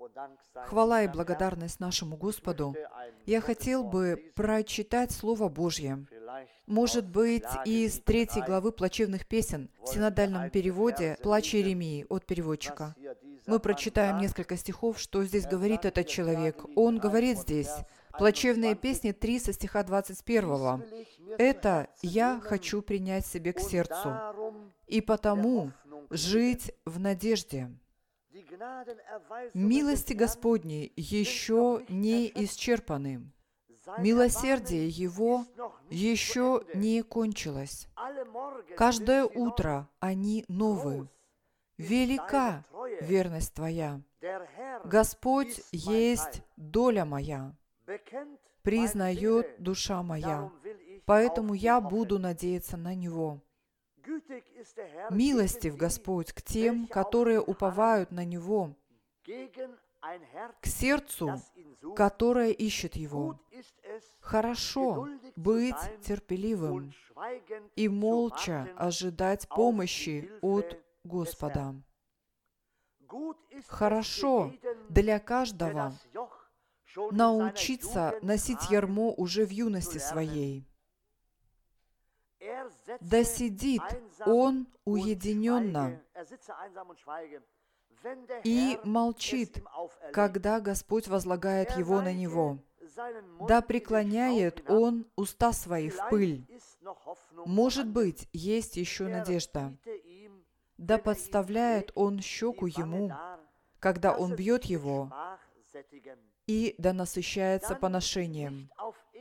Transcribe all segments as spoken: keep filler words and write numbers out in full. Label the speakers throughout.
Speaker 1: Хвала и благодарность нашему Господу. Я хотел бы прочитать Слово Божье. Может быть, из третьей главы плачевных песен в синодальном переводе «Плач Иеремии» от переводчика. Мы прочитаем несколько стихов, что здесь говорит этот человек. Он говорит здесь, плачевные песни три со стиха двадцать первого. «Это я хочу принять себе к сердцу, и потому жить в надежде. Милости Господни еще не исчерпаны, милосердие Его еще не кончилось. Каждое утро они новы. Велика верность Твоя. Господь есть доля моя, признает душа моя, поэтому я буду надеяться на Него. Милостив Господь к тем, которые уповают на Него, к сердцу, которое ищет Его. Хорошо быть терпеливым и молча ожидать помощи от Господа. Хорошо для каждого научиться носить ярмо уже в юности своей. Да сидит он уединенно и молчит, когда Господь возлагает его на него. Да преклоняет он уста свои в пыль. Может быть, есть еще надежда. Да подставляет он щеку ему, когда он бьет его, и да насыщается поношением.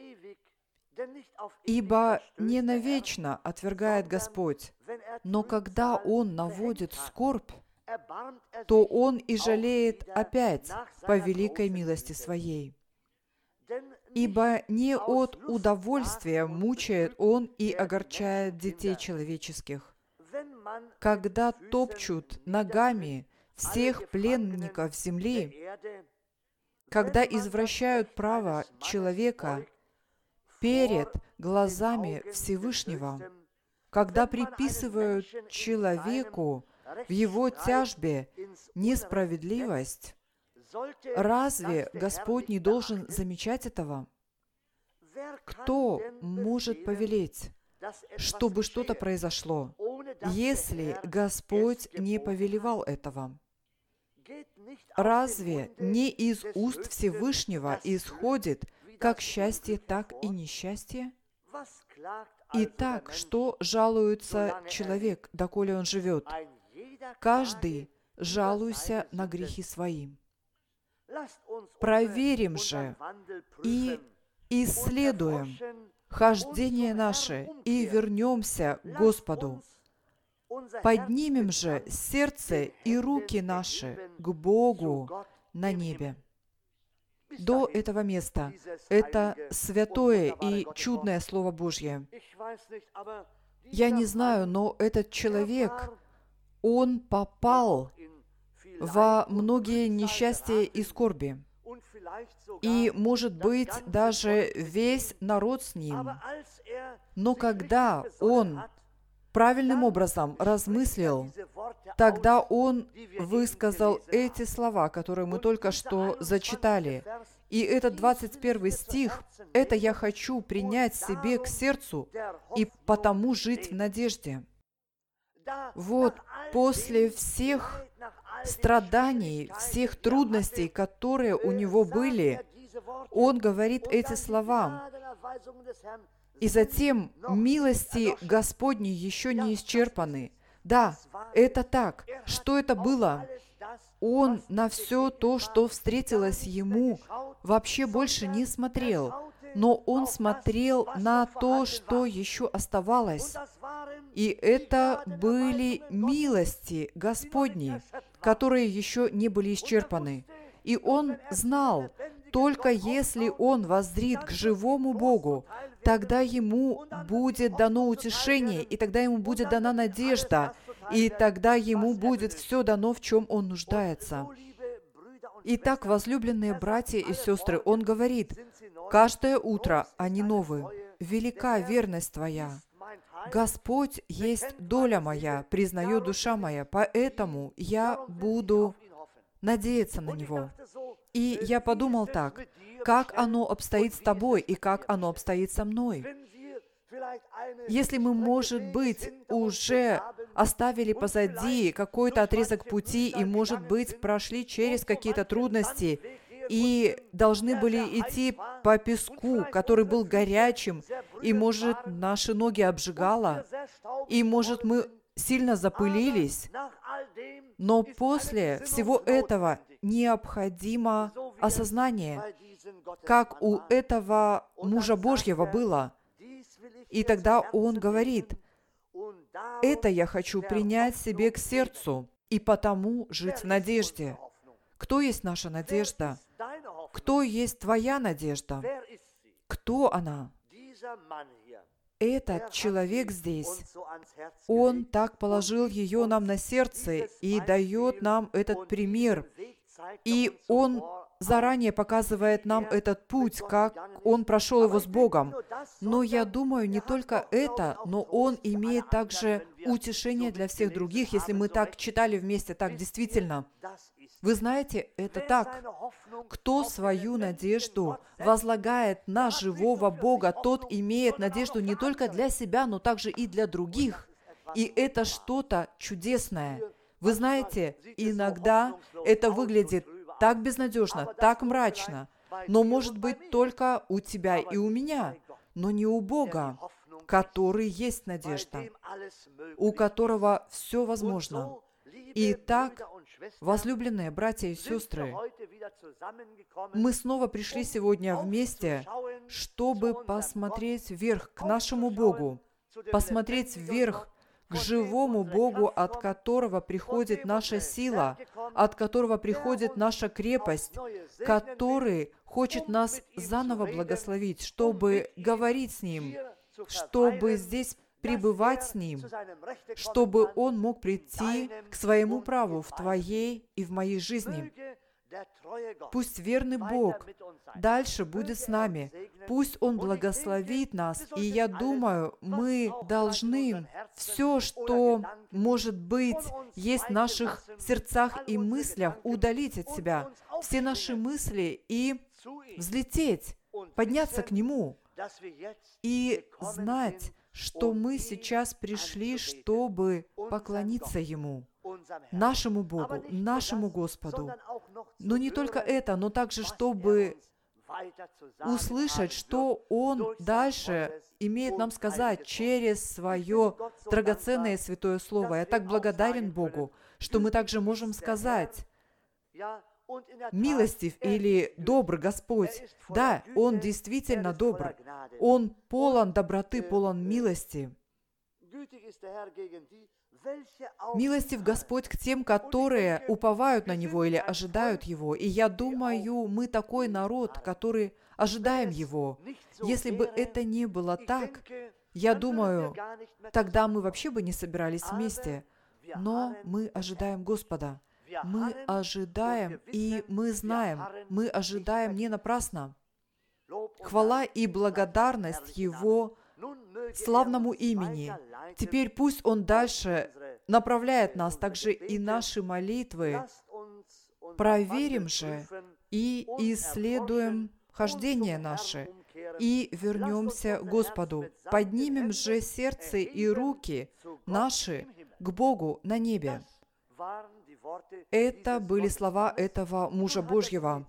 Speaker 1: Ибо не навечно отвергает Господь, но когда Он наводит скорбь, то Он и жалеет опять по великой милости Своей. Ибо не от удовольствия мучает Он и огорчает детей человеческих. Когда топчут ногами всех пленников земли, когда извращают право человека перед глазами Всевышнего, когда приписывают человеку в его тяжбе несправедливость, разве Господь не должен замечать этого? Кто может повелеть, чтобы что-то произошло, если Господь не повелевал этого? Разве не из уст Всевышнего исходит как счастье, так и несчастье? Итак, что жалуется человек, доколе он живет? Каждый жалуйся на грехи свои. Проверим же и исследуем хождение наше и вернемся к Господу. Поднимем же сердце и руки наши к Богу на небе. До этого места. Это святое и чудное Слово Божье. Я не знаю, но этот человек, он попал во многие несчастья и скорби. И, может быть, даже весь народ с ним. Но когда он правильным образом размыслил, тогда он высказал эти слова, которые мы только что зачитали. И этот двадцать первый стих, это я хочу принять себе к сердцу и потому жить в надежде. Вот после всех страданий, всех трудностей, которые у него были, он говорит эти слова. И затем милости Господни еще не исчерпаны. Да, это так. Что это было? Он на все то, что встретилось ему, вообще больше не смотрел. Но он смотрел на то, что еще оставалось. И это были милости Господни, которые еще не были исчерпаны. И он знал, только если он воззрит к живому Богу, тогда ему будет дано утешение, и тогда ему будет дана надежда, и тогда ему будет все дано, в чем он нуждается. Итак, возлюбленные братья и сестры, он говорит, «Каждое утро они новы, велика верность Твоя. Господь есть доля моя, признает душа моя, поэтому я буду надеяться на Него. И я подумал так, как оно обстоит с тобой и как оно обстоит со мной. Если мы, может быть, уже оставили позади какой-то отрезок пути и, может быть, прошли через какие-то трудности и должны были идти по песку, который был горячим, и, может, наши ноги обжигало, и, может, мы сильно запылились, но после всего этого необходимо осознание, как у этого мужа Божьего было. И тогда он говорит, это я хочу принять себе к сердцу и потому жить в надежде. Кто есть наша надежда? Кто есть твоя надежда? Кто она? Этот человек здесь, он так положил ее нам на сердце и дает нам этот пример. И он заранее показывает нам этот путь, как он прошел его с Богом. Но я думаю, не только это, но он имеет также утешение для всех других, если мы так читали вместе, так действительно. Вы знаете, это так. Кто свою надежду возлагает на живого Бога, тот имеет надежду не только для себя, но также и для других. И это что-то чудесное. Вы знаете, иногда это выглядит так безнадежно, так мрачно, но может быть только у тебя и у меня, но не у Бога, который есть надежда, у которого все возможно. Итак, возлюбленные братья и сестры, мы снова пришли сегодня вместе, чтобы посмотреть вверх к нашему Богу, посмотреть вверх к живому Богу, от которого приходит наша сила, от которого приходит наша крепость, который хочет нас заново благословить, чтобы говорить с Ним, чтобы здесь пребывать с Ним, чтобы Он мог прийти к своему праву в твоей и в моей жизни. Пусть верный Бог дальше будет с нами. Пусть Он благословит нас. И я думаю, мы должны все, что, может быть, есть в наших сердцах и мыслях, удалить от себя. Все наши мысли и взлететь, подняться к Нему и знать, что мы сейчас пришли, чтобы поклониться Ему, нашему Богу, нашему Господу. Но не только это, но также, чтобы услышать, что Он дальше имеет нам сказать через Свое драгоценное Святое Слово. Я так благодарен Богу, что мы также можем сказать: «Милостив или добр Господь». Да, Он действительно добр. Он полон доброты, полон милости. Милостив Господь к тем, которые уповают на Него или ожидают Его. И я думаю, мы такой народ, который ожидаем Его. Если бы это не было так, я думаю, тогда мы вообще бы не собирались вместе. Но мы ожидаем Господа. Мы ожидаем, и мы знаем, мы ожидаем не напрасно. Хвала и благодарность Его славному имени. Теперь пусть Он дальше направляет нас, также и наши молитвы. Проверим же и исследуем хождение наше, и вернемся к Господу. Поднимем же сердце и руки наши к Богу на небе. Это были слова этого мужа Божьего.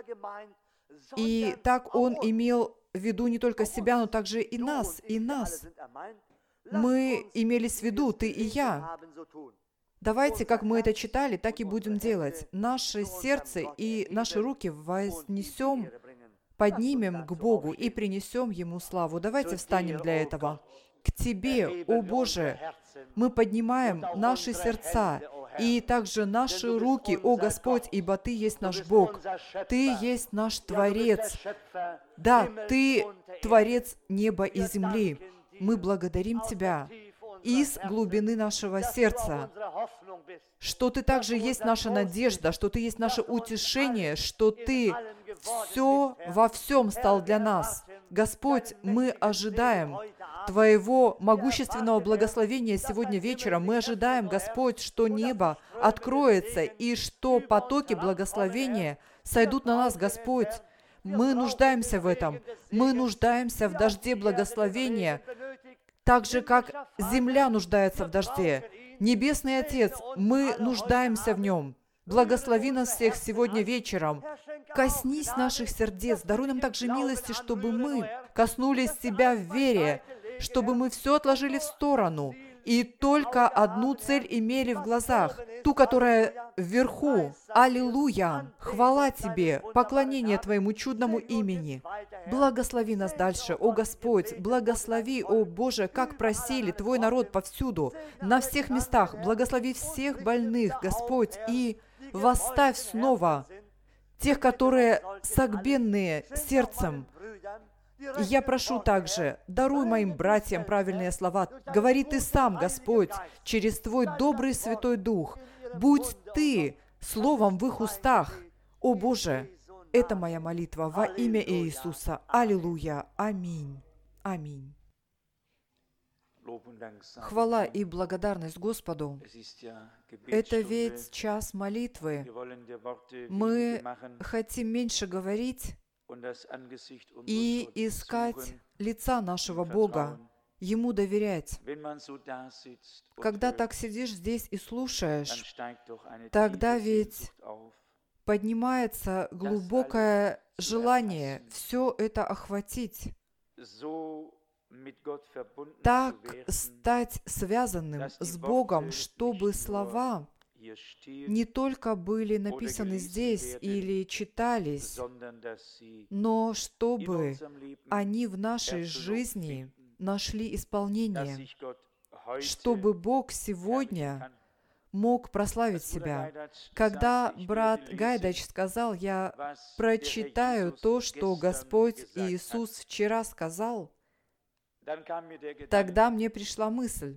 Speaker 1: И так он имел в виду не только себя, но также и нас, и нас. Мы имели в виду, ты и я. Давайте, как мы это читали, так и будем делать. Наше сердце и наши руки вознесем, поднимем к Богу и принесем Ему славу. Давайте встанем для этого. К Тебе, о Боже, мы поднимаем наши сердца и также наши руки, о Господь, ибо Ты есть наш Бог. Ты есть наш Творец. Да, Ты Творец неба и земли. Мы благодарим Тебя из глубины нашего сердца, что Ты также есть наша надежда, что Ты есть наше утешение, что Ты все во всем стал для нас. Господь, мы ожидаем Твоего могущественного благословения сегодня вечером. Мы ожидаем, Господь, что небо откроется и что потоки благословения сойдут на нас, Господь. Мы нуждаемся в этом. Мы нуждаемся в дожде благословения, так же, как земля нуждается в дожде. Небесный Отец, мы нуждаемся в Нем. Благослови нас всех сегодня вечером. Коснись наших сердец. Даруй нам также милости, чтобы мы коснулись Тебя в вере, чтобы мы все отложили в сторону и только одну цель имели в глазах, ту, которая вверху. Аллилуйя! Хвала Тебе, поклонение Твоему чудному имени. Благослови нас дальше, о Господь, благослови, о Боже, как просили Твой народ повсюду, на всех местах. Благослови всех больных, Господь, и восставь снова тех, которые согбенные сердцем. И я прошу также, даруй моим братьям правильные слова. Говори Ты сам, Господь, через Твой добрый Святой Дух. Будь Ты словом в их устах. О Боже, это моя молитва во имя Иисуса. Аллилуйя. Аминь. Аминь. Хвала и благодарность Господу. Это ведь час молитвы. Мы хотим меньше говорить и искать лица нашего Бога, Ему доверять. Когда так сидишь здесь и слушаешь, тогда ведь поднимается глубокое желание все это охватить, так стать связанным с Богом, чтобы слова не только были написаны здесь или читались, но чтобы они в нашей жизни нашли исполнение, чтобы Бог сегодня мог прославить себя. Когда брат Гайдач сказал, я прочитаю то, что Господь Иисус вчера сказал, тогда мне пришла мысль,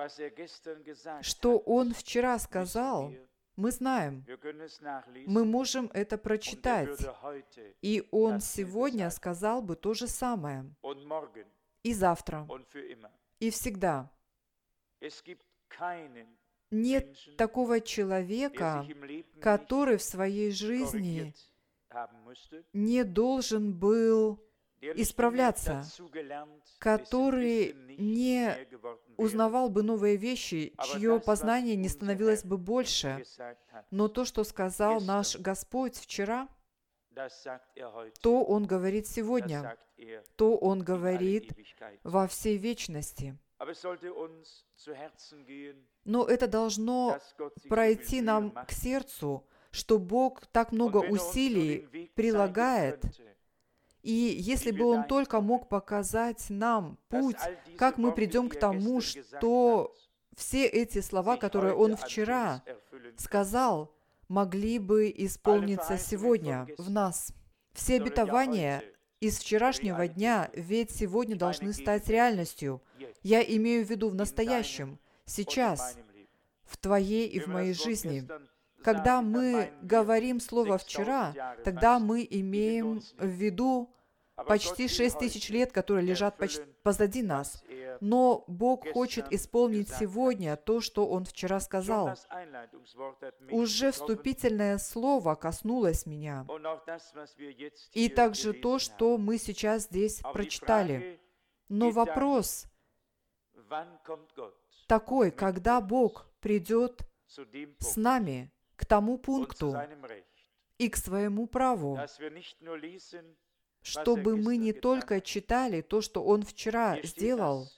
Speaker 1: что Он вчера сказал, мы знаем, мы можем это прочитать, и Он сегодня сказал бы то же самое, и завтра, и всегда. Нет такого человека, который в своей жизни не должен был исправляться, который не узнавал бы новые вещи, чье познание не становилось бы больше. Но то, что сказал наш Господь вчера, то Он говорит сегодня, то Он говорит во всей вечности. Но это должно пройти нам к сердцу, что Бог так много усилий прилагает. И если бы Он только мог показать нам путь, как мы придем к тому, что все эти слова, которые Он вчера сказал, могли бы исполниться сегодня в нас. Все обетования из вчерашнего дня ведь сегодня должны стать реальностью. Я имею в виду в настоящем, сейчас, в твоей и в моей жизни. Когда мы говорим слово «вчера», тогда мы имеем в виду почти шесть тысяч лет, которые лежат почти позади нас. Но Бог хочет исполнить сегодня то, что Он вчера сказал. Уже вступительное слово коснулось меня. И также то, что мы сейчас здесь прочитали. Но вопрос такой, когда Бог придет с нами к тому пункту и к своему праву, чтобы мы не только читали то, что Он вчера сделал.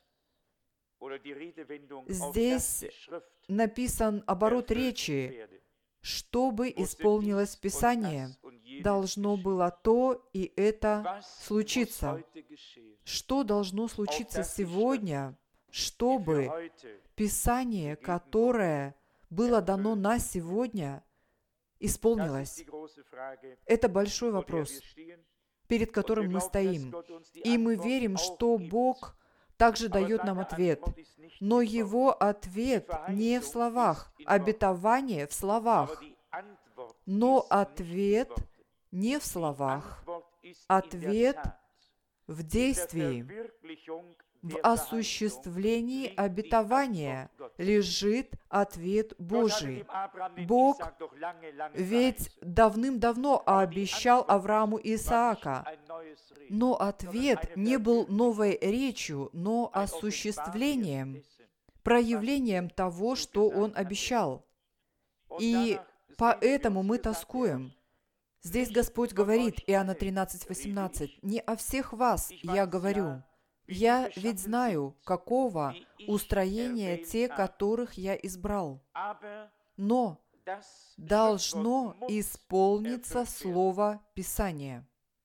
Speaker 1: Здесь написан оборот речи, чтобы исполнилось Писание. Должно было то и это случиться. Что должно случиться сегодня, чтобы Писание, которое было дано на сегодня, исполнилось? Это большой вопрос, перед которым мы стоим. И мы верим, что Бог также дает нам ответ. Но Его ответ не в словах, обетование в словах. Но ответ не в словах, ответ в действии. В осуществлении обетования лежит ответ Божий. Бог ведь давным-давно обещал Аврааму Исаака, но ответ не был новой речью, но осуществлением, проявлением того, что Он обещал. И поэтому мы тоскуем. Здесь Господь говорит, Иоанна тринадцать восемнадцать, «Не о всех вас я говорю. Я ведь знаю, какого устроения те, которых я избрал. Но должно исполниться Слово Писания».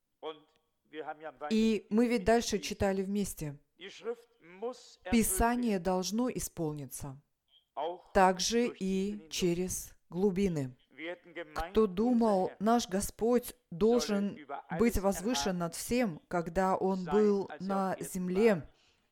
Speaker 1: И мы ведь дальше читали вместе. Писание должно исполниться. Также и через глубины. Кто думал, наш Господь должен быть возвышен над всем, когда Он был на земле,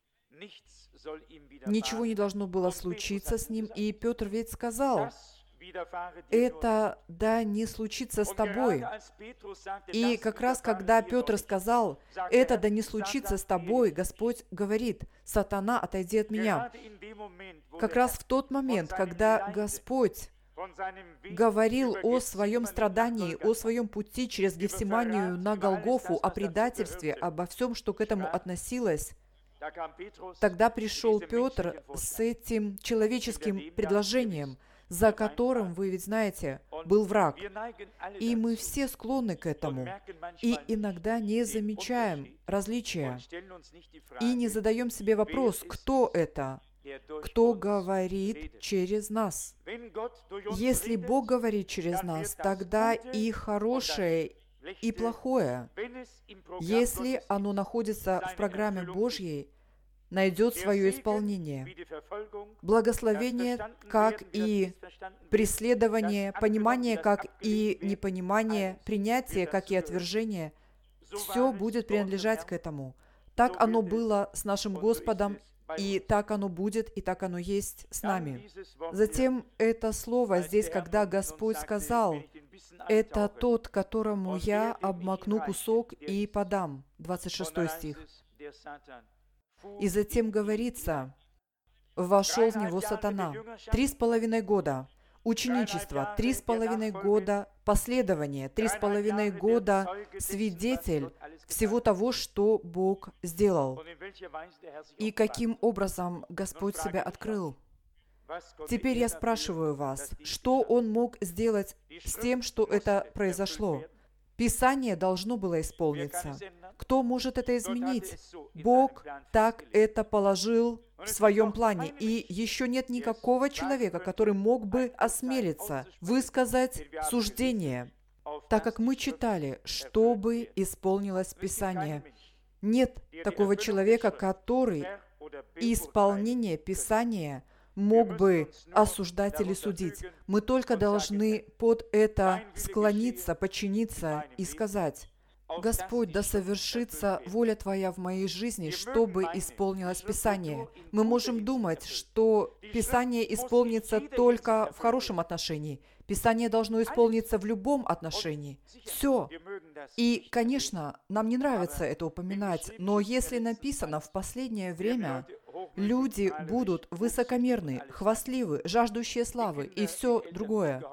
Speaker 1: ничего не должно было случиться с Ним, и Петр ведь сказал, это да не случится с тобой. И как раз когда Петр сказал, это да не случится с тобой, Господь говорит, сатана, отойди от меня. Как раз в тот момент, когда Господь говорил о своем страдании, о своем пути через Гефсиманию на Голгофу, о предательстве, обо всем, что к этому относилось, тогда пришел Петр с этим человеческим предложением, за которым, вы ведь знаете, был враг. И мы все склонны к этому. И иногда не замечаем различия. И не задаем себе вопрос, кто это? Кто говорит через нас? Если Бог говорит через нас, тогда и хорошее, и плохое, если оно находится в программе Божьей, найдет свое исполнение. Благословение, как и преследование, понимание, как и непонимание, принятие, как и отвержение, все будет принадлежать к этому. Так оно было с нашим Господом, и так оно будет, и так оно есть с нами. Затем это слово здесь, когда Господь сказал, «Это тот, которому я обмакну кусок и подам». двадцать шестой стих. И затем говорится, «Вошел в него сатана». Три с половиной года ученичество, три с половиной года последование, три с половиной года свидетель всего того, что Бог сделал. И каким образом Господь себя открыл? Теперь я спрашиваю вас, что Он мог сделать с тем, что это произошло? Писание должно было исполниться. Кто может это изменить? Бог так это положил в своем плане. И еще нет никакого человека, который мог бы осмелиться высказать суждение, так как мы читали, чтобы исполнилось Писание. Нет такого человека, который исполнение Писания мог бы осуждать или судить. Мы только должны под это склониться, подчиниться и сказать, «Господь, да совершится воля Твоя в моей жизни, чтобы исполнилось Писание». Мы можем думать, что Писание исполнится только в хорошем отношении. Писание должно исполниться в любом отношении. Все. И, конечно, нам не нравится это упоминать, но если написано в последнее время, люди будут высокомерны, хвастливы, жаждущие славы и все другое.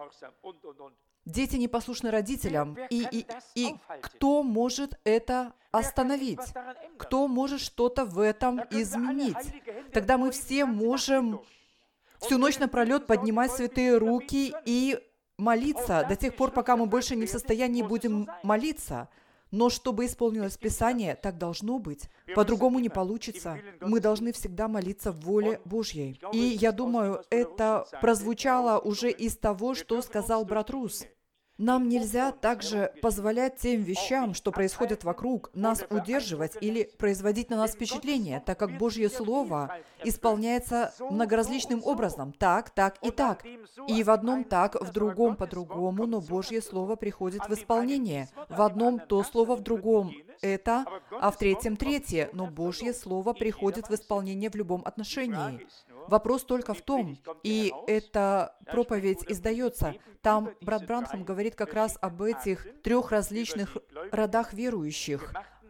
Speaker 1: Дети непослушны родителям, и, и, и кто может это остановить? Кто может что-то в этом изменить? Тогда мы все можем всю ночь напролет поднимать святые руки и молиться до тех пор, пока мы больше не в состоянии будем молиться. Но чтобы исполнилось Писание, так должно быть. По-другому не получится. Мы должны всегда молиться в воле Божьей. И я думаю, это прозвучало уже из того, что сказал брат Рус. Нам нельзя также позволять тем вещам, что происходят вокруг, нас удерживать или производить на нас впечатление, так как Божье Слово исполняется многоразличным образом, так, так и так. И в одном так, в другом по-другому, но Божье Слово приходит в исполнение. В одном то слово, в другом это, а в третьем третье, но Божье Слово приходит в исполнение в любом отношении. Вопрос только в том, и эта проповедь издается, там брат Бранхам говорит как раз об этих трех различных родах верующих,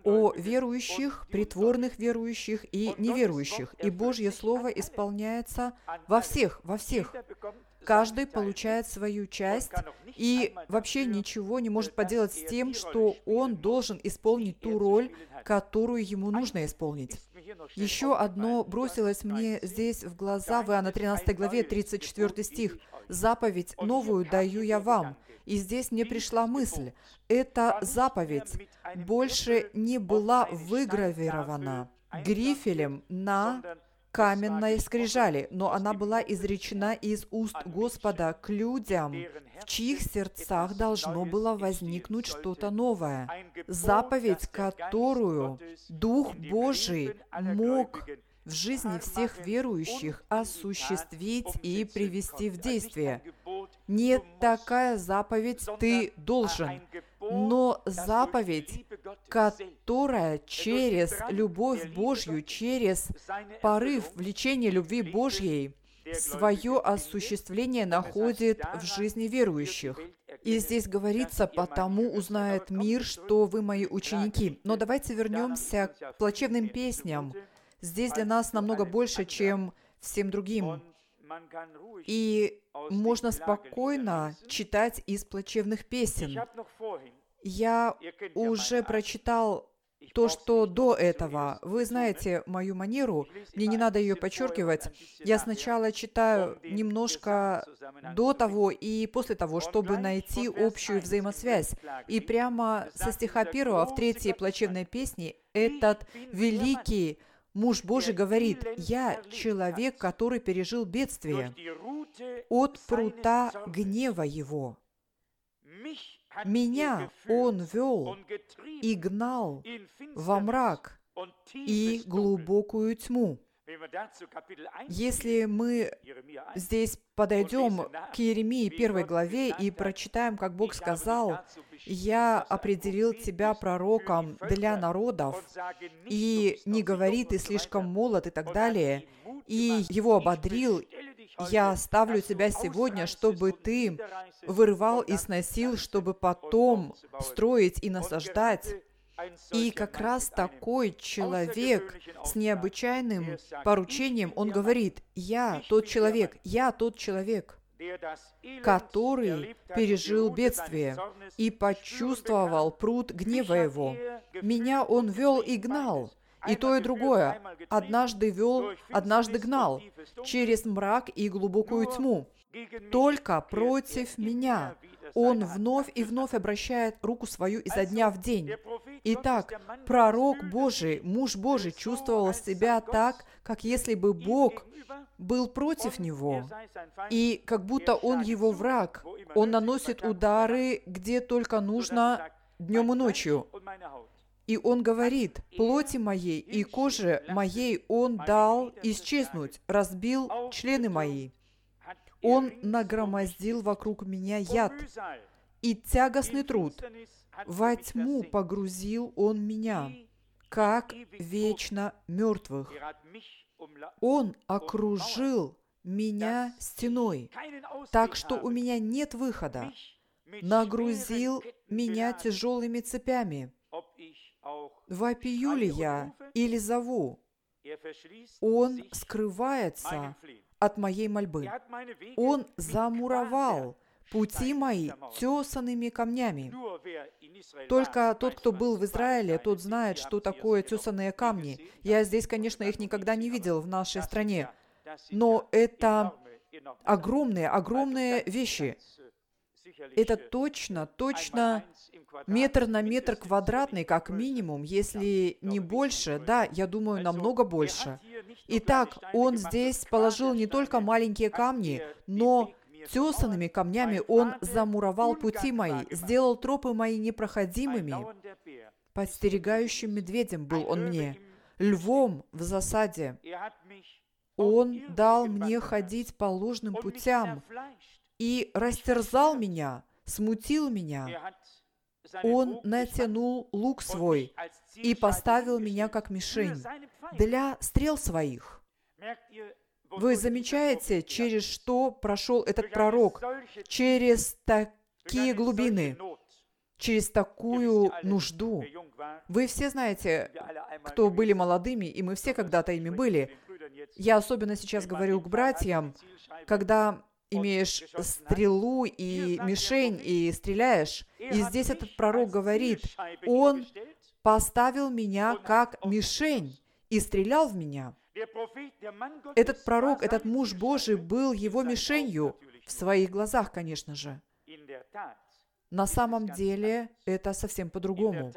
Speaker 1: о верующих, притворных верующих и неверующих. И Божье Слово исполняется во всех, во всех. Каждый получает свою часть и вообще ничего не может поделать с тем, что он должен исполнить ту роль, которую ему нужно исполнить. Еще одно бросилось мне здесь в глаза в Иоанна тринадцатой главе, тридцать четвёртый стих. «Заповедь новую даю я вам». И здесь мне пришла мысль, эта заповедь больше не была выгравирована грифелем на каменной скрижали, но она была изречена из уст Господа к людям, в чьих сердцах должно было возникнуть что-то новое. Заповедь, которую Дух Божий мог в жизни всех верующих осуществить и привести в действие. Не такая заповедь «ты должен», но заповедь, которая через любовь Божью, через порыв влечения любви Божьей свое осуществление находит в жизни верующих. И здесь говорится, «потому узнает мир, что вы мои ученики». Но давайте вернемся к плачевным песням. Здесь для нас намного больше, чем всем другим. И можно спокойно читать из плачевных песен. Я уже прочитал то, что до этого. Вы знаете мою манеру, мне не надо ее подчеркивать. Я сначала читаю немножко до того и после того, чтобы найти общую взаимосвязь. И прямо со стиха первого в третьей плачевной песне этот великий муж Божий говорит: «Я человек, который пережил бедствие от прута гнева его. Меня он вел и гнал во мрак и глубокую тьму». Если мы здесь подойдем к Иеремии первой главе и прочитаем, как Бог сказал: «Я определил тебя пророком для народов», и не говори «ты слишком молод» и так далее, и его ободрил: «Я ставлю тебя сегодня, чтобы ты вырывал и сносил, чтобы потом строить и насаждать». И как раз такой человек с необычайным поручением, он говорит: «Я тот человек, я тот человек, который пережил бедствие и почувствовал пруд гнева его. Меня он вел и гнал». И то, и другое. Однажды вел, однажды гнал через мрак и глубокую тьму. Только против меня он вновь и вновь обращает руку свою изо дня в день. Итак, пророк Божий, муж Божий чувствовал себя так, как если бы Бог был против него, и как будто он его враг. Он наносит удары, где только нужно, днем и ночью. И он говорит: «Плоти моей и коже моей он дал исчезнуть, разбил члены мои. Он нагромоздил вокруг меня яд и тягостный труд. Во тьму погрузил он меня, как вечно мертвых. Он окружил меня стеной, так что у меня нет выхода. Нагрузил меня тяжелыми цепями. Вопию ли я или зову? Он скрывается от моей мольбы. Он замуровал пути мои тесанными камнями». Только тот, кто был в Израиле, тот знает, что такое тесаные камни. Я здесь, конечно, их никогда не видел в нашей стране. Но это огромные, огромные вещи. Это точно, точно метр на метр квадратный, как минимум, если не больше. Да, я думаю, намного больше. Итак, он здесь положил не только маленькие камни, но тесанными камнями он замуровал пути мои, сделал тропы мои непроходимыми. Подстерегающим медведем был он мне, львом в засаде. Он дал мне ходить по ложным путям и растерзал меня, смутил меня. Он натянул лук свой и поставил меня как мишень для стрел своих. Вы замечаете, через что прошел этот пророк? Через такие глубины, через такую нужду. Вы все знаете, кто были молодыми, и мы все когда-то ими были. Я особенно сейчас говорю к братьям, когда имеешь стрелу и мишень, и стреляешь. И здесь этот пророк говорит, он поставил меня как мишень и стрелял в меня. Этот пророк, этот муж Божий был его мишенью, в своих глазах, конечно же. На самом деле это совсем по-другому.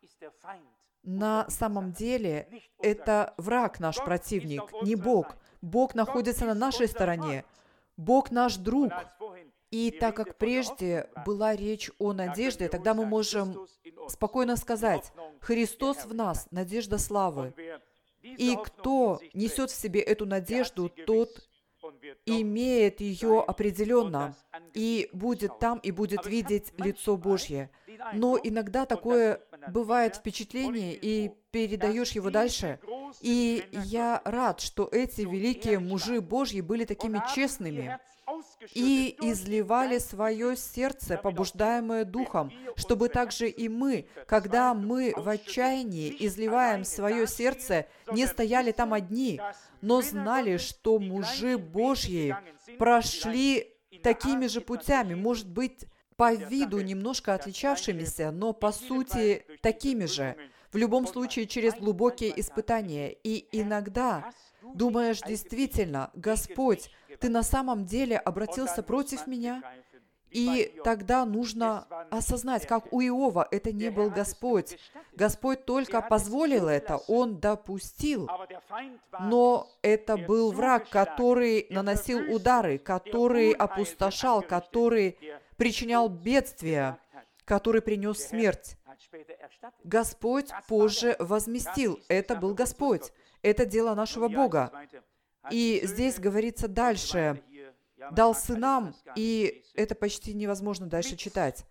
Speaker 1: На самом деле это враг наш противник, не Бог. Бог находится на нашей стороне. Бог наш друг. И так как прежде была речь о надежде, тогда мы можем спокойно сказать, Христос в нас, надежда славы. И кто несет в себе эту надежду, тот имеет ее определенно и будет там и будет видеть лицо Божье. Но иногда такое бывает впечатление, и передаешь его дальше. И я рад, что эти великие мужи Божьи были такими честными и изливали свое сердце, побуждаемое Духом, чтобы также и мы, когда мы в отчаянии изливаем свое сердце, не стояли там одни, но знали, что мужи Божьи прошли такими же путями, может быть, по виду немножко отличавшимися, но по сути такими же. В любом случае, через глубокие испытания. И иногда думаешь, действительно, Господь, Ты на самом деле обратился против меня? И тогда нужно осознать, как у Иова, это не был Господь. Господь только позволил это, Он допустил. Но это был враг, который наносил удары, который опустошал, который причинял бедствия, который принес смерть. Господь позже возместил. Это был Господь. Это дело нашего Бога. И здесь говорится дальше, дал сынам, и это почти невозможно дальше читать.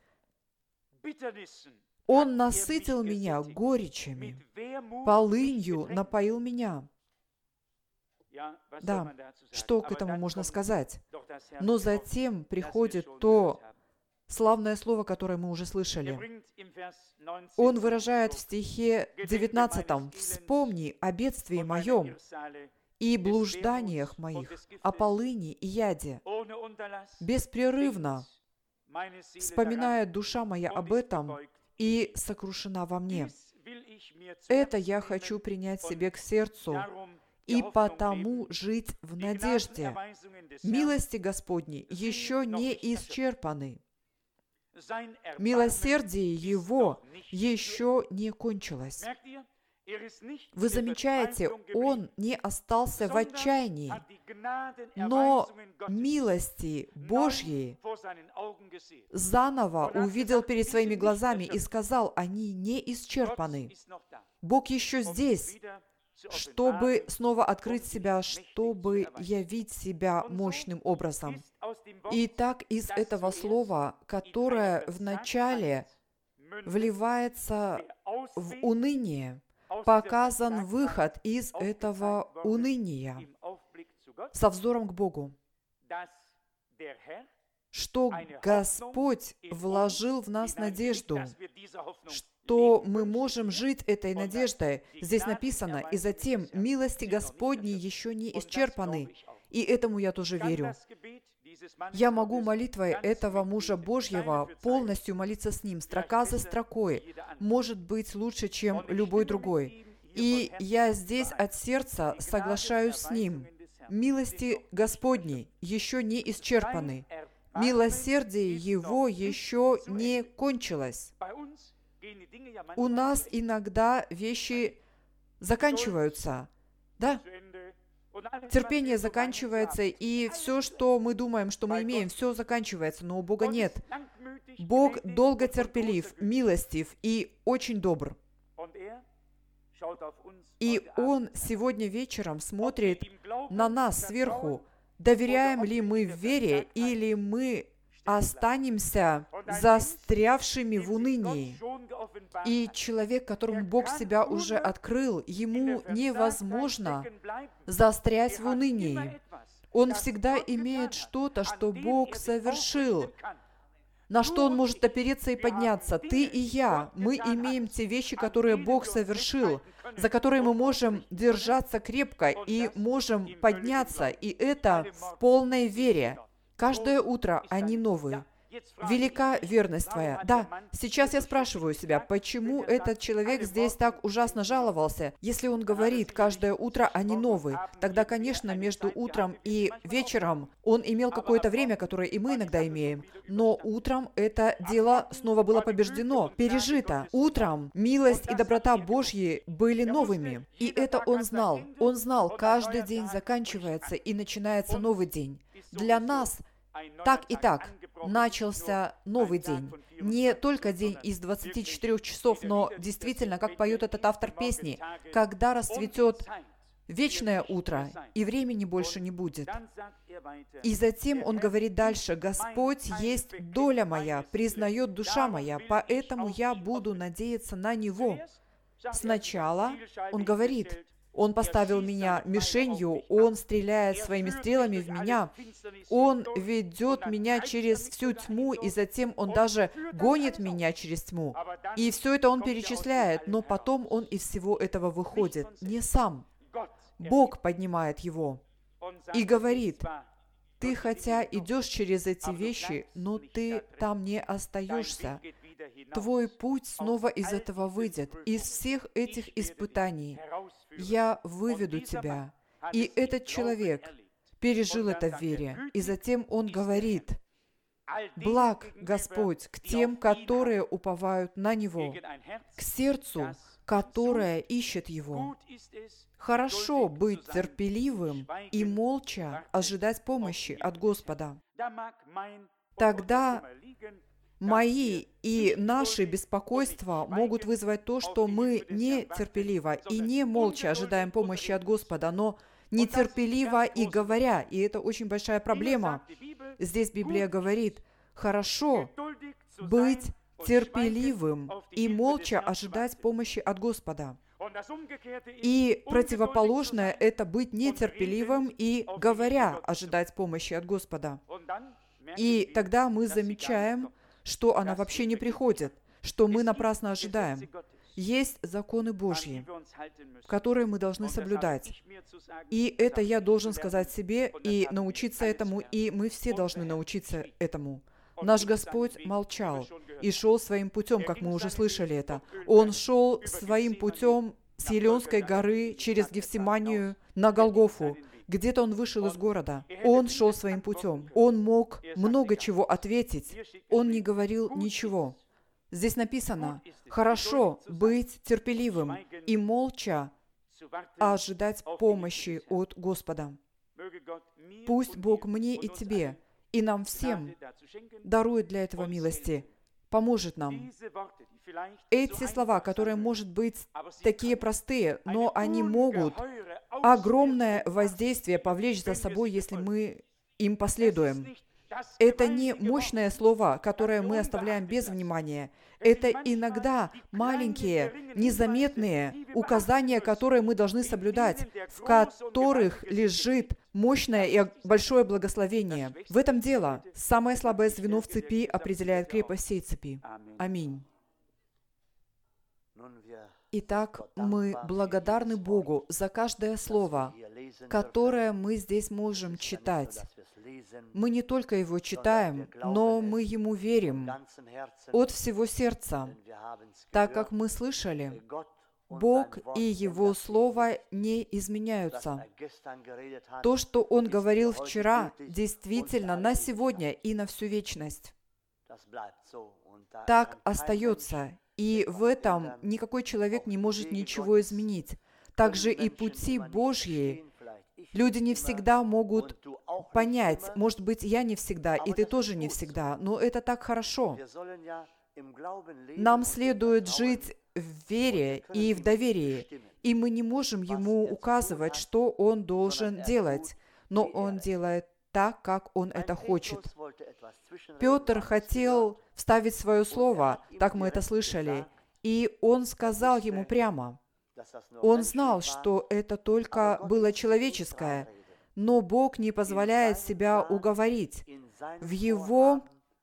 Speaker 1: Он насытил меня горечами, полынью напоил меня. Да, что к этому можно сказать? Но затем приходит то славное слово, которое мы уже слышали. Он выражает в стихе девятнадцатом: «Вспомни о бедствии моем и блужданиях моих, о полыни и яде. Беспрерывно вспоминает душа моя об этом и сокрушена во мне. Это я хочу принять себе к сердцу и потому жить в надежде. Милости Господни еще не исчерпаны. Милосердие Его еще не кончилось». Вы замечаете, он не остался в отчаянии, но милости Божьи заново увидел перед своими глазами и сказал, они не исчерпаны. Бог еще здесь, чтобы снова открыть себя, чтобы явить себя мощным образом. И так из этого слова, которое вначале вливается в уныние, показан выход из этого уныния со взором к Богу, что Господь вложил в нас надежду, что мы можем жить этой надеждой. Здесь написано, и затем милости Господни еще не исчерпаны, и этому я тоже верю. Я могу молитвой этого мужа Божьего полностью молиться с ним, строка за строкой, может быть лучше, чем любой другой. И я здесь от сердца соглашаюсь с ним. Милости Господни еще не исчерпаны. Милосердие Его еще не кончилось. У нас иногда вещи заканчиваются. Да? Терпение заканчивается, и все, что мы думаем, что мы имеем, все заканчивается, но у Бога нет. Бог долго терпелив, милостив и очень добр. И Он сегодня вечером смотрит на нас сверху, доверяем ли мы в вере, или мы останемся застрявшими в унынии. И человек, которому Бог себя уже открыл, ему невозможно застрять в унынии. Он всегда имеет что-то, что Бог совершил, На что он может опереться и подняться? Ты и я. Мы имеем те вещи, которые Бог совершил, за которые мы можем держаться крепко и можем подняться, и это в полной вере. Каждое утро они новые. Велика верность твоя. Да, сейчас я спрашиваю себя, почему этот человек здесь так ужасно жаловался? Если он говорит, каждое утро они новые, тогда, конечно, между утром и вечером он имел какое-то время, которое и мы иногда имеем. Но утром это дело снова было побеждено, пережито. Утром милость и доброта Божьи были новыми. И это он знал. Он знал, каждый день заканчивается и начинается новый день. Для нас так и так начался новый день. Не только день из двадцати четырёх часов, но действительно, как поет этот автор песни, когда расцветет вечное утро, и времени больше не будет. И затем он говорит дальше: «Господь есть доля моя, признает душа моя, поэтому я буду надеяться на Него». Сначала он говорит: Он поставил меня мишенью, Он стреляет своими стрелами в меня, Он ведет меня через всю тьму, и затем Он даже гонит меня через тьму. И все это Он перечисляет, но потом Он из всего этого выходит. Не сам. Бог поднимает его и говорит: «Ты хотя идешь через эти вещи, но ты там не остаешься. Твой путь снова из этого выйдет, из всех этих испытаний. Я выведу тебя». И этот человек пережил это в вере. И затем он говорит: «Благ Господь к тем, которые уповают на Него, к сердцу, которое ищет Его. Хорошо быть терпеливым и молча ожидать помощи от Господа». Тогда мои и наши беспокойства могут вызвать то, что мы нетерпеливо и не молча ожидаем помощи от Господа, но нетерпеливо и говоря, и это очень большая проблема. Здесь Библия говорит: хорошо быть терпеливым и молча ожидать помощи от Господа. И противоположное – это быть нетерпеливым и, говоря, ожидать помощи от Господа. И тогда мы замечаем, что она вообще не приходит, что мы напрасно ожидаем. Есть законы Божьи, которые мы должны соблюдать. И это я должен сказать себе и научиться этому, и мы все должны научиться этому. Наш Господь молчал и шел своим путем, как мы уже слышали это. Он шел своим путем с Елеонской горы через Гефсиманию на Голгофу. Где-то он вышел из города. Он шел своим путем. Он мог много чего ответить. Он не говорил ничего. Здесь написано: хорошо быть терпеливым и молча ожидать помощи от Господа. Пусть Бог мне и тебе, и нам всем дарует для этого милости, поможет нам. Эти слова, которые, может быть, такие простые, но они могут огромное воздействие повлечь за собой, если мы им последуем. Это не мощное слово, которое мы оставляем без внимания. Это иногда маленькие, незаметные указания, которые мы должны соблюдать, в которых лежит мощное и большое благословение. В этом дело. Самое слабое звено в цепи определяет крепость всей цепи. Аминь. Итак, мы благодарны Богу за каждое слово, которое мы здесь можем читать. Мы не только его читаем, но мы ему верим от всего сердца, так как мы слышали, Бог и Его Слово не изменяются. То, что Он говорил вчера, действительно на сегодня и на всю вечность. Так остается. И в этом никакой человек не может ничего изменить. Также и пути Божьи люди не всегда могут понять. Может быть, я не всегда, и ты тоже не всегда, но это так хорошо. Нам следует жить в вере и в доверии, и мы не можем Ему указывать, что Он должен делать, но Он делает так, как Он это хочет. Петр хотел вставить свое слово, так мы это слышали, и он сказал ему прямо. Он знал, что это только было человеческое, но Бог не позволяет себя уговорить. В Его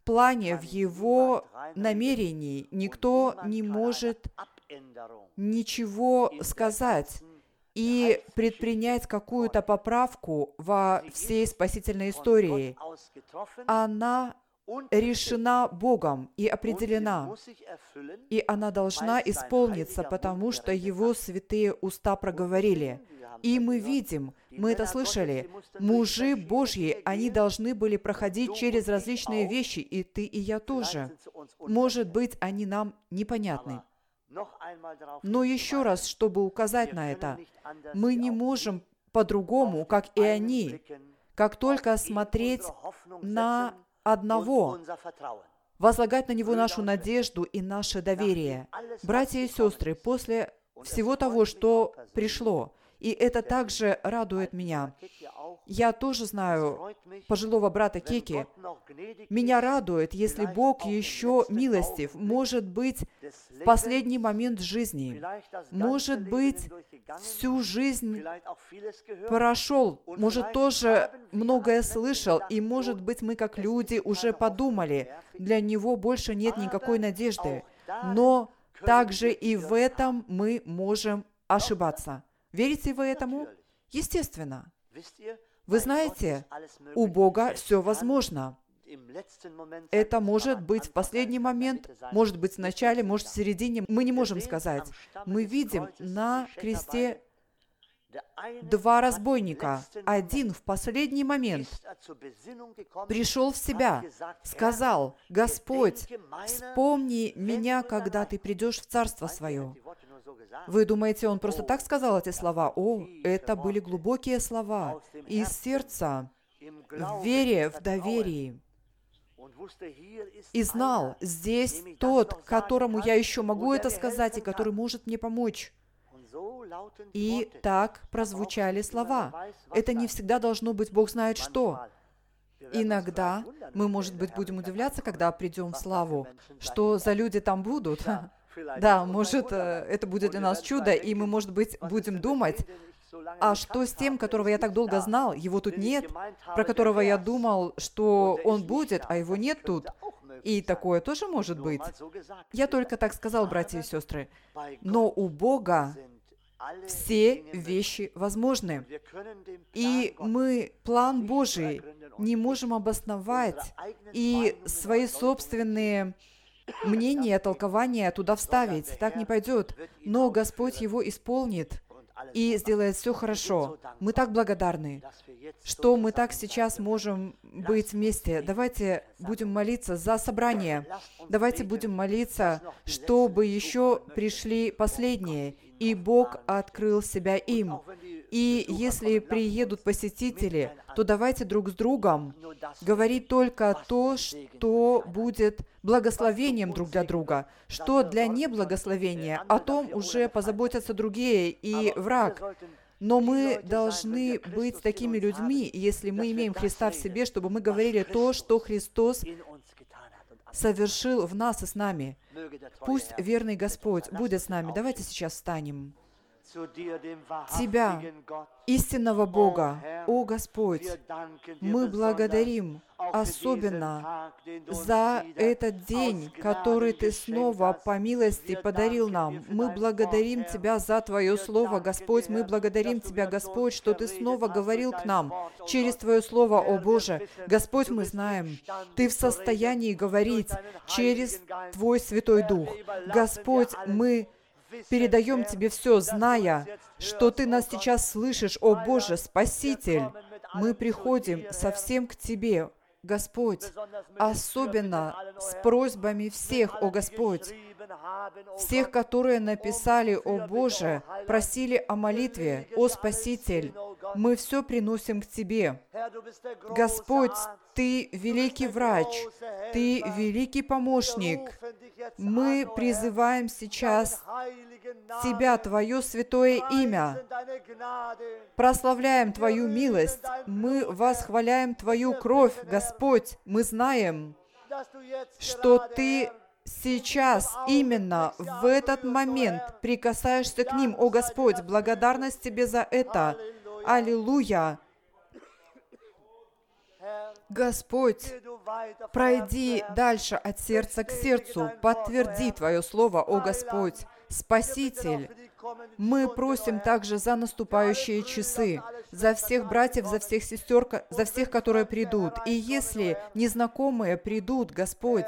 Speaker 1: плане, в Его намерении никто не может ничего сказать и предпринять какую-то поправку во всей спасительной истории. Она решена Богом и определена, и она должна исполниться, потому что Его святые уста проговорили. И мы видим, мы это слышали, мужи Божьи, они должны были проходить через различные вещи, и ты, и я тоже. Может быть, они нам непонятны. Но еще раз, чтобы указать на это, мы не можем по-другому, как и они, как только смотреть на одного, возлагать на Него нашу надежду и наше доверие. Братья и сестры, после всего того, что пришло, и это также радует меня. Я тоже знаю пожилого брата Кеки. Меня радует, если Бог еще милостив, может быть, в последний момент жизни, может быть, всю жизнь прошел, может, тоже многое слышал, и, может быть, мы, как люди, уже подумали, для него больше нет никакой надежды. Но также и в этом мы можем ошибаться. Верите вы этому? Естественно. Вы знаете, у Бога все возможно. Это может быть в последний момент, может быть в начале, может в середине. Мы не можем сказать. Мы видим на кресте два разбойника. Один в последний момент пришел в себя, сказал: «Господь, вспомни меня, когда Ты придешь в Царство Свое». Вы думаете, он просто так сказал эти слова? О, это были глубокие слова из сердца, в вере, в доверии. И знал, здесь тот, которому я еще могу это сказать, и который может мне помочь. И так прозвучали слова. Это не всегда должно быть Бог знает что. Иногда мы, может быть, будем удивляться, когда придем в славу, что за люди там будут. Да, может, это будет для нас чудо, и мы, может быть, будем думать, а что с тем, которого я так долго знал, его тут нет, про которого я думал, что он будет, а его нет тут. И такое тоже может быть. Я только так сказал, братья и сестры. Но у Бога все вещи возможны. И мы план Божий не можем обосновать и свои собственные мнение, толкование туда вставить. Так не пойдет. Но Господь его исполнит и сделает все хорошо. Мы так благодарны, что мы так сейчас можем быть вместе. Давайте будем молиться за собрание. Давайте будем молиться, чтобы еще пришли последние, и Бог открыл себя им. И если приедут посетители, то давайте друг с другом говорить только то, что будет благословением друг для друга. Что для неблагословения, о том уже позаботятся другие и враг. Но мы должны быть такими людьми, если мы имеем Христа в себе, чтобы мы говорили то, что Христос совершил в нас и с нами. Пусть верный Господь будет с нами. Давайте сейчас встанем. Тебя, истинного Бога, о Господь, мы благодарим особенно за этот день, который Ты снова по милости подарил нам. Мы благодарим Тебя за Твое Слово, Господь. Мы благодарим Тебя, Господь, что Ты снова говорил к нам через Твое Слово, о Боже. Господь, мы знаем, Ты в состоянии говорить через Твой Святой Дух. Господь, мы передаем Тебе все, зная, что Ты нас сейчас слышишь, о Боже, Спаситель. Мы приходим совсем к Тебе, Господь, особенно с просьбами всех, о Господь, всех, которые написали, о Боже, просили о молитве, о Спаситель. Мы все приносим к Тебе. Господь, Ты великий врач, Ты великий помощник. Мы призываем сейчас Тебя, Твое святое имя. Прославляем Твою милость. Мы восхваляем Твою кровь, Господь. Мы знаем, что Ты сейчас, именно в этот момент, прикасаешься к ним, о Господь. Благодарность Тебе за это. Аллилуйя! Господь, Пройди дальше от сердца к сердцу, подтверди Твое Слово, о Господь, Спаситель. Мы просим также за наступающие часы, за всех братьев, за всех сестер, за всех, которые придут. И если незнакомые придут, Господь,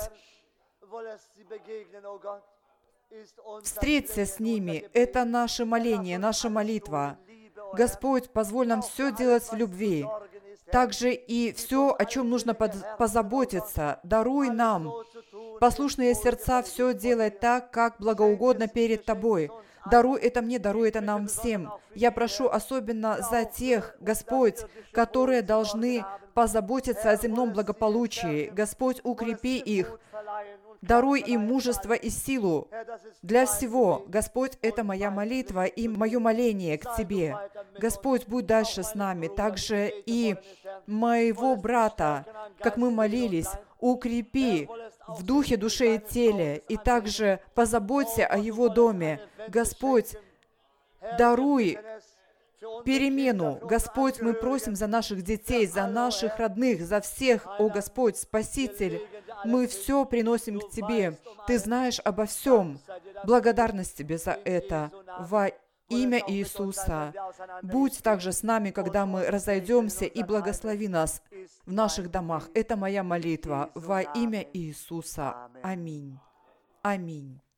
Speaker 1: встреться с ними. Это наше моление, наша молитва. Господь, позволь нам все делать в любви. Также и все, о чем нужно позаботиться. Даруй нам послушные сердца все делать так, как благоугодно перед Тобой. Даруй это мне, даруй это нам всем. Я прошу особенно за тех, Господь, которые должны позаботиться о земном благополучии. Господь, укрепи их. Даруй им мужество и силу для всего. Господь, это моя молитва и мое моление к Тебе. Господь, будь дальше с нами. Также и моего брата, как мы молились, укрепи в духе, душе и теле, и также позаботься о его доме. Господь, даруй перемену. Господь, мы просим за наших детей, за наших родных, за всех, о Господь, Спаситель. Мы все приносим к Тебе. Ты знаешь обо всем. Благодарность Тебе за это. Во имя Иисуса. Будь также с нами, когда мы разойдемся, и благослови нас в наших домах. Это моя молитва. Во имя Иисуса. Аминь. Аминь.